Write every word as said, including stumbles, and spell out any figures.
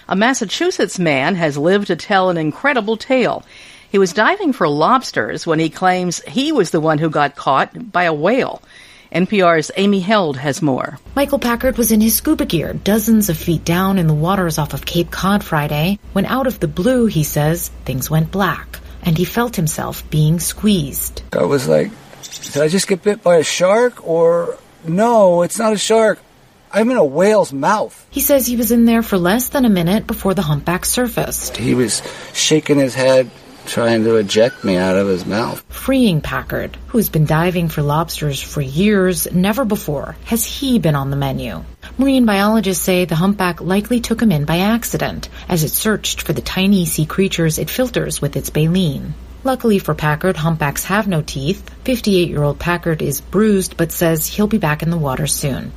A Massachusetts man has lived to tell an incredible tale. He was diving for lobsters when he claims he was the one who got caught by a whale. N P R's Amy Held has more. Michael Packard was in his scuba gear dozens of feet down in the waters off of Cape Cod Friday when out of the blue, he says, things went black and he felt himself being squeezed. I was like, did I just get bit by a shark? Or no, it's not a shark. I'm in a whale's mouth. He says he was in there for less than a minute before the humpback surfaced. He was shaking his head, trying to eject me out of his mouth. Freeing Packard, who's been diving for lobsters for years, never before has he been on the menu. Marine biologists say the humpback likely took him in by accident as it searched for the tiny sea creatures it filters with its baleen. Luckily for Packard, humpbacks have no teeth. fifty-eight-year-old Packard is bruised but says he'll be back in the water soon.